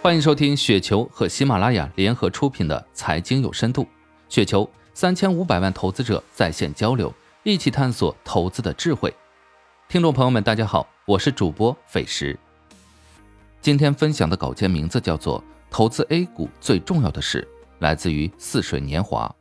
欢迎收听雪球和喜马拉雅联合出品的财经有深度。雪球3500万投资者在线交流，一起探索投资的智慧。听众朋友们大家好，我是主播斐石。今天分享的稿件名字叫做投资 A 股最重要的事，来自于似水年华。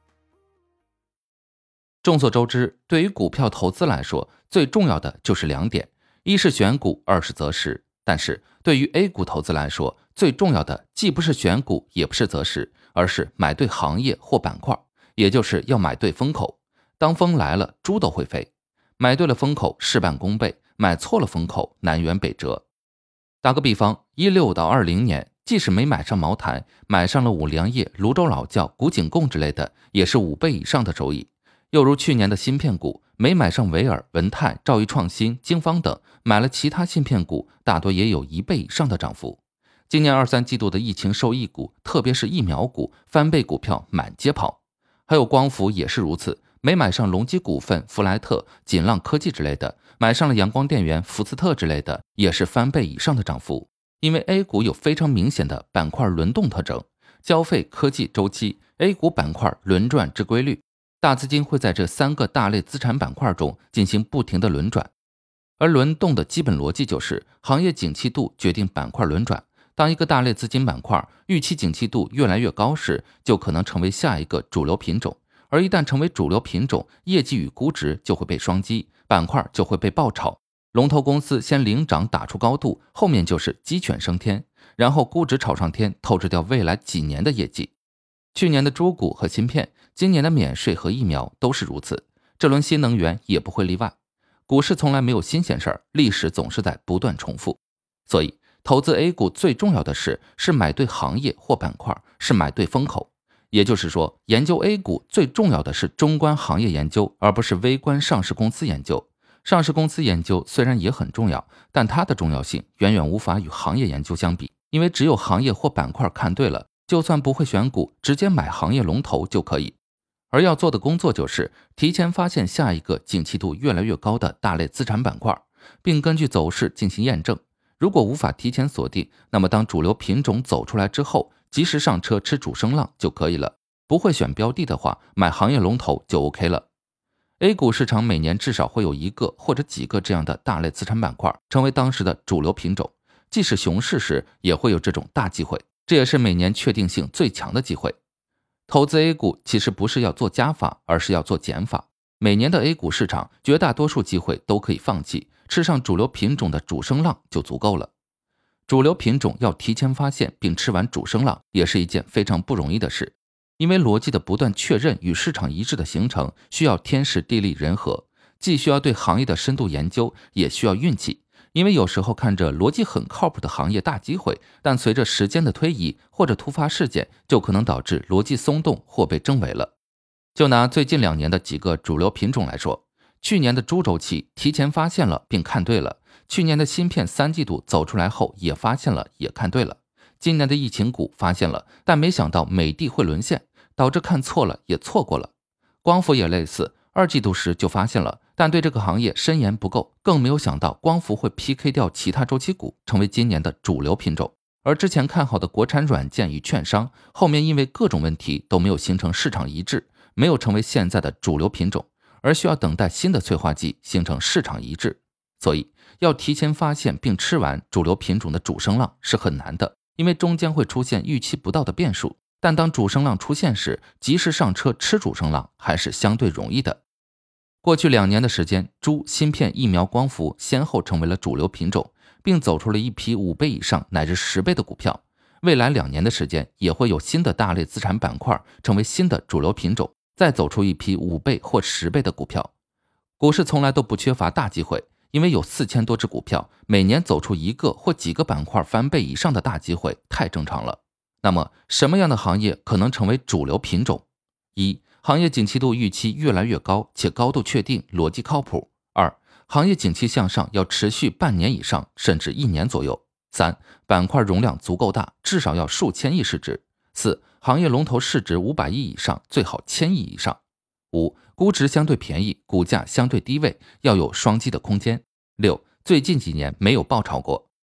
众所周知，对于股票投资来说，最重要的就是两点，一是选股，二是择时。但是对于 A 股投资来说，最重要的既不是选股，也不是择时，而是买对行业或板块，也就是要买对风口。当风来了，猪都会飞。买对了风口，事半功倍；买错了风口，南辕北辙。打个比方，16到20年，即使没买上茅台，买上了五粮液、泸州老窖、古井贡之类的，也是5倍以上的收益。又如去年的芯片股，没买上维尔、文泰、兆易创新、京方等，买了其他芯片股，大多也有1倍以上的涨幅。今年2、3季度的疫情受益股，特别是疫苗股，翻倍股票满街跑。还有光伏也是如此，没买上隆基股份、弗莱特、锦浪科技之类的，买上了阳光电源、福斯特之类的，也是翻倍以上的涨幅。因为 A 股有非常明显的板块轮动特征，消费、科技、周期 A 股板块轮转之规律，大资金会在这3个大类资产板块中进行不停的轮转。而轮动的基本逻辑就是行业景气度决定板块轮转，当一个大类资金板块预期景气度越来越高时，就可能成为下一个主流品种，而一旦成为主流品种，业绩与估值就会被双击，板块就会被爆炒。龙头公司先领涨打出高度，后面就是鸡犬升天，然后估值炒上天，透支掉未来几年的业绩。去年的猪股和芯片，今年的免税和疫苗都是如此，这轮新能源也不会例外。股市从来没有新鲜事儿，历史总是在不断重复。所以投资 A 股最重要的是买对行业或板块，是买对风口。也就是说，研究 A 股最重要的是中观行业研究，而不是微观上市公司研究。上市公司研究虽然也很重要，但它的重要性远远无法与行业研究相比，因为只有行业或板块看对了，就算不会选股，直接买行业龙头就可以。而要做的工作就是提前发现下一个景气度越来越高的大类资产板块，并根据走势进行验证。如果无法提前锁定，那么当主流品种走出来之后，及时上车吃主升浪就可以了。不会选标的的话，买行业龙头就 OK 了。A 股市场每年至少会有一个或者几个这样的大类资产板块成为当时的主流品种，即使熊市时也会有这种大机会，这也是每年确定性最强的机会。投资 A 股其实不是要做加法，而是要做减法。每年的 A 股市场绝大多数机会都可以放弃，吃上主流品种的主升浪就足够了。主流品种要提前发现并吃完主升浪，也是一件非常不容易的事。因为逻辑的不断确认与市场一致的形成，需要天时地利人和，既需要对行业的深度研究，也需要运气。因为有时候看着逻辑很靠谱的行业大机会，但随着时间的推移或者突发事件，就可能导致逻辑松动或被证伪了。就拿最近2年的几个主流品种来说，去年的猪周期提前发现了并看对了，去年的芯片3季度走出来后也发现了也看对了，今年的疫情股发现了，但没想到美的会沦陷，导致看错了也错过了。光伏也类似，2季度时就发现了，但对这个行业深研不够，更没有想到光伏会 PK 掉其他周期股，成为今年的主流品种。而之前看好的国产软件与券商，后面因为各种问题都没有形成市场一致，没有成为现在的主流品种，而需要等待新的催化剂形成市场一致。所以要提前发现并吃完主流品种的主升浪是很难的，因为中间会出现预期不到的变数，但当主升浪出现时，及时上车吃主升浪还是相对容易的。过去2年的时间，猪、芯片、疫苗、光伏先后成为了主流品种，并走出了一批5倍以上乃至10倍的股票。未来2年的时间，也会有新的大类资产板块成为新的主流品种，再走出一批5倍或10倍的股票。股市从来都不缺乏大机会，因为有4000多只股票，每年走出一个或几个板块翻倍以上的大机会太正常了。那么什么样的行业可能成为主流品种？一、行业景气度预期越来越高且高度确定，逻辑靠谱。2、行业景气向上要持续半年以上甚至1年左右。3、板块容量足够大，至少要数千亿市值。4、行业龙头市值500亿以上，最好1000亿以上。5、估值相对便宜，股价相对低位，要有双击的空间。6、最近几年没有爆炒过。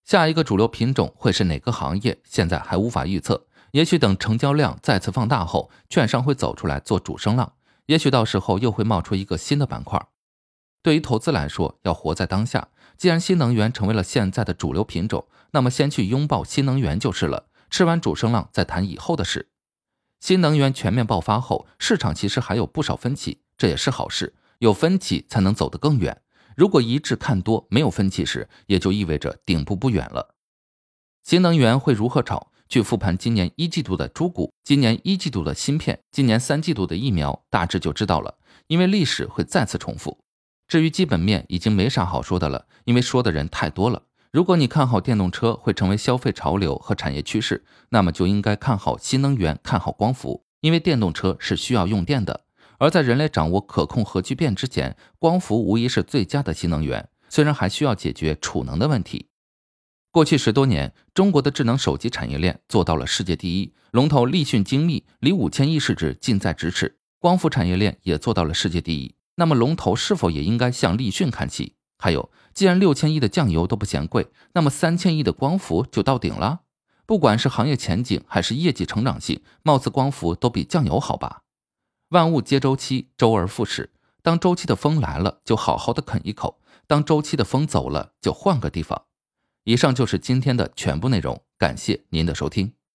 下一个主流品种会是哪个行业，现在还无法预测。也许等成交量再次放大后，券商会走出来做主升浪，也许到时候又会冒出一个新的板块。对于投资来说，要活在当下。既然新能源成为了现在的主流品种，那么先去拥抱新能源就是了，吃完主升浪再谈以后的事。新能源全面爆发后，市场其实还有不少分歧，这也是好事，有分歧才能走得更远。如果一致看多，没有分歧时，也就意味着顶部不远了。新能源会如何炒？去复盘今年1季度的猪股，今年1季度的芯片，今年3季度的疫苗，大致就知道了。因为历史会再次重复。至于基本面已经没啥好说的了，因为说的人太多了。如果你看好电动车会成为消费潮流和产业趋势，那么就应该看好新能源，看好光伏，因为电动车是需要用电的。而在人类掌握可控核聚变之前，光伏无疑是最佳的新能源，虽然还需要解决储能的问题。过去10多年，中国的智能手机产业链做到了世界第一，龙头立讯精密离5000亿市值近在咫尺，光伏产业链也做到了世界第一。那么龙头是否也应该向立讯看齐？还有，既然6000亿的酱油都不嫌贵，那么3000亿的光伏就到顶了？不管是行业前景还是业绩成长性，貌似光伏都比酱油好吧？万物皆周期，周而复始。当周期的风来了，就好好的啃一口；当周期的风走了，就换个地方。以上就是今天的全部内容，感谢您的收听。